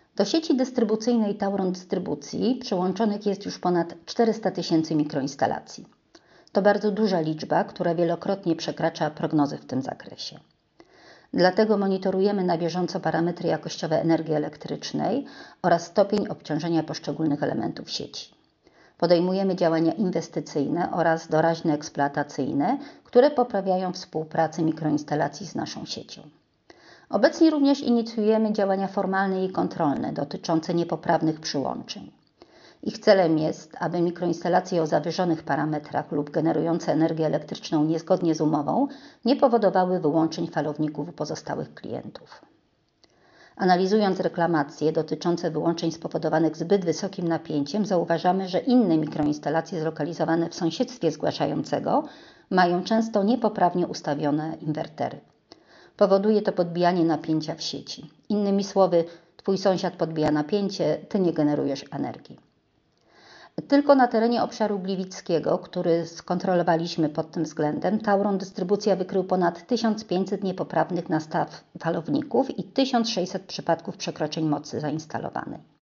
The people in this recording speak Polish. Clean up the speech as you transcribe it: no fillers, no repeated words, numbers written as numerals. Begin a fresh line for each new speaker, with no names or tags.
Do sieci dystrybucyjnej Tauron Dystrybucji przyłączonych jest już ponad 400 000 mikroinstalacji. To bardzo duża liczba, która wielokrotnie przekracza prognozy w tym zakresie. Dlatego monitorujemy na bieżąco parametry jakościowe energii elektrycznej oraz stopień obciążenia poszczególnych elementów sieci. Podejmujemy działania inwestycyjne oraz doraźne eksploatacyjne, które poprawiają współpracę mikroinstalacji z naszą siecią. Obecnie również inicjujemy działania formalne i kontrolne dotyczące niepoprawnych przyłączeń. Ich celem jest, aby mikroinstalacje o zawyżonych parametrach lub generujące energię elektryczną niezgodnie z umową nie powodowały wyłączeń falowników u pozostałych klientów. Analizując reklamacje dotyczące wyłączeń spowodowanych zbyt wysokim napięciem, zauważamy, że inne mikroinstalacje zlokalizowane w sąsiedztwie zgłaszającego mają często niepoprawnie ustawione inwertery. Powoduje to podbijanie napięcia w sieci. Innymi słowy, Twój sąsiad podbija napięcie, Ty nie generujesz energii. Tylko na terenie obszaru gliwickiego, który skontrolowaliśmy pod tym względem, Tauron Dystrybucja wykrył ponad 1500 niepoprawnych nastaw falowników i 1600 przypadków przekroczeń mocy zainstalowanej.